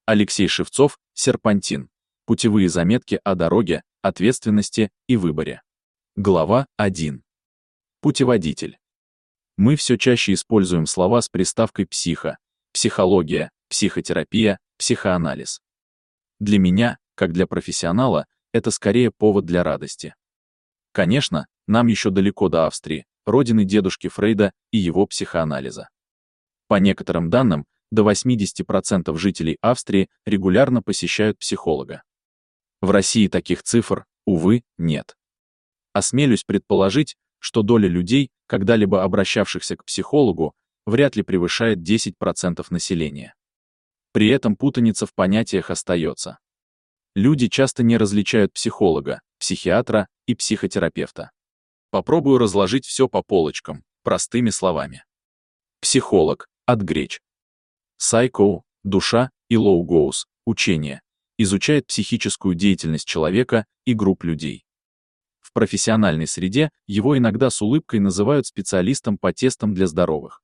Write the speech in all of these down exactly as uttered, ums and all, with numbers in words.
Алексей Шевцов, «Серпантин. Путевые заметки о дороге, ответственности и выборе». Глава один. Путеводитель. Мы все чаще используем слова с приставкой «психо», психология, психотерапия, психоанализ. Для меня, как для профессионала, это скорее повод для радости. Конечно, нам еще далеко до Австрии, родины дедушки Фрейда и его психоанализа. По некоторым данным, до восьмидесяти процентов жителей Австрии регулярно посещают психолога. В России таких цифр, увы, нет. Осмелюсь предположить, что доля людей, когда-либо обращавшихся к психологу, вряд ли превышает десять процентов населения. При этом путаница в понятиях остается. Люди часто не различают психолога, психиатра и психотерапевта. Попробую разложить все по полочкам, простыми словами. Психолог, от греч. Psycho, душа, и logos, учение, изучает психическую деятельность человека и групп людей. В профессиональной среде его иногда с улыбкой называют специалистом по тестам для здоровых.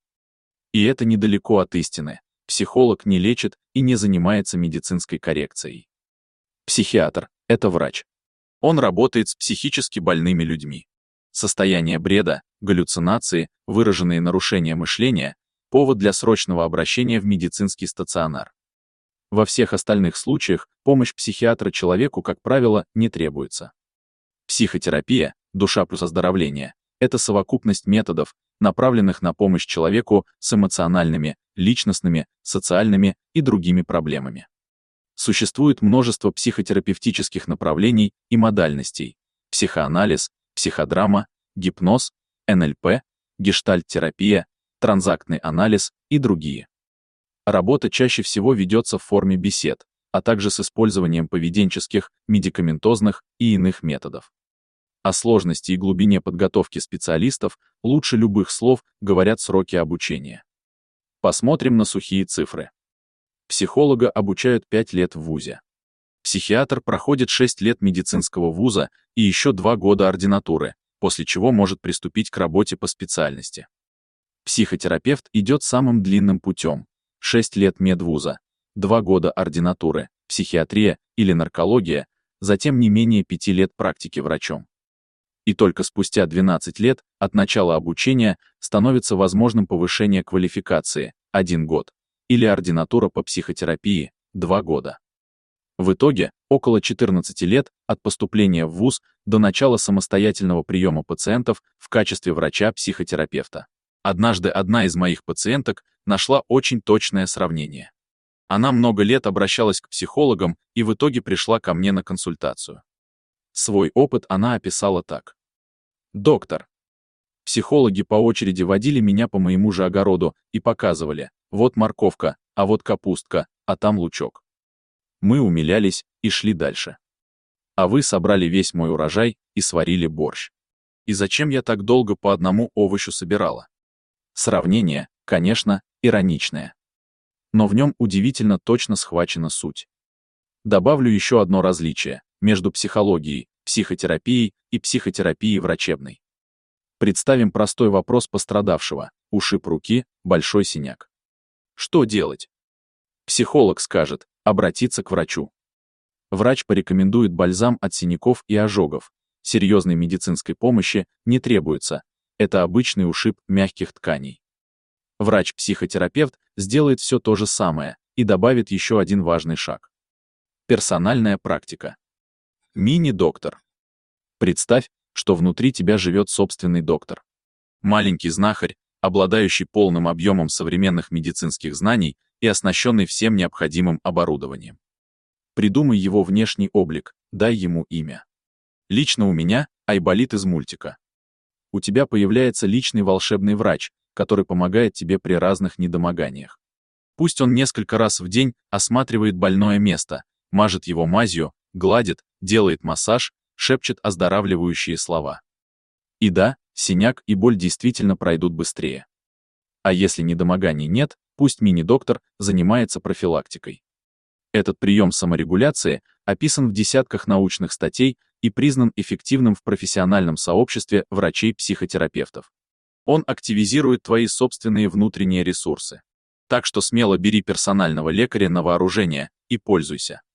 И это недалеко от истины. Психолог не лечит и не занимается медицинской коррекцией. Психиатр – это врач. Он работает с психически больными людьми. Состояние бреда, галлюцинации, выраженные нарушения мышления – повод для срочного обращения в медицинский стационар. Во всех остальных случаях помощь психиатра человеку, как правило, не требуется. Психотерапия, душа плюс оздоровление – это совокупность методов, направленных на помощь человеку с эмоциональными, личностными, социальными и другими проблемами. Существует множество психотерапевтических направлений и модальностей: психоанализ, психодрама, гипноз, эн эл пэ, гештальт-терапия, транзактный анализ и другие. Работа чаще всего ведется в форме бесед, а также с использованием поведенческих, медикаментозных и иных методов. О сложности и глубине подготовки специалистов лучше любых слов говорят сроки обучения. Посмотрим на сухие цифры. Психолога обучают пять лет в вузе. Психиатр проходит шесть лет медицинского вуза и еще два года ординатуры, после чего может приступить к работе по специальности. Психотерапевт идет самым длинным путем – шесть лет медвуза, два года ординатуры, психиатрия или наркология, затем не менее пяти лет практики врачом. И только спустя двенадцать лет от начала обучения становится возможным повышение квалификации – один год, или ординатура по психотерапии – два года. В итоге, около четырнадцати лет от поступления в вуз до начала самостоятельного приема пациентов в качестве врача-психотерапевта. Однажды одна из моих пациенток нашла очень точное сравнение. Она много лет обращалась к психологам и в итоге пришла ко мне на консультацию. Свой опыт она описала так. «Доктор, психологи по очереди водили меня по моему же огороду и показывали: вот морковка, а вот капустка, а там лучок. Мы умилялись и шли дальше. А вы собрали весь мой урожай и сварили борщ. И зачем я так долго по одному овощу собирала?» Сравнение, конечно, ироничное. Но в нем удивительно точно схвачена суть. Добавлю еще одно различие между психологией, психотерапией и психотерапией врачебной. Представим простой вопрос пострадавшего: ушиб руки, большой синяк. Что делать? Психолог скажет: обратиться к врачу. Врач порекомендует бальзам от синяков и ожогов. Серьезной медицинской помощи не требуется. Это обычный ушиб мягких тканей. Врач-психотерапевт сделает все то же самое и добавит еще один важный шаг. Персональная практика. Мини-доктор. Представь, что внутри тебя живет собственный доктор. Маленький знахарь, обладающий полным объемом современных медицинских знаний и оснащенный всем необходимым оборудованием. Придумай его внешний облик, дай ему имя. Лично у меня Айболит из мультика. У тебя появляется личный волшебный врач, который помогает тебе при разных недомоганиях. Пусть он несколько раз в день осматривает больное место, мажет его мазью, гладит, делает массаж, шепчет оздоравливающие слова. И да, синяк и боль действительно пройдут быстрее. А если недомоганий нет, пусть мини-доктор занимается профилактикой. Этот прием саморегуляции описан в десятках научных статей и признан эффективным в профессиональном сообществе врачей-психотерапевтов. Он активизирует твои собственные внутренние ресурсы. Так что смело бери персонального лекаря на вооружение, и пользуйся.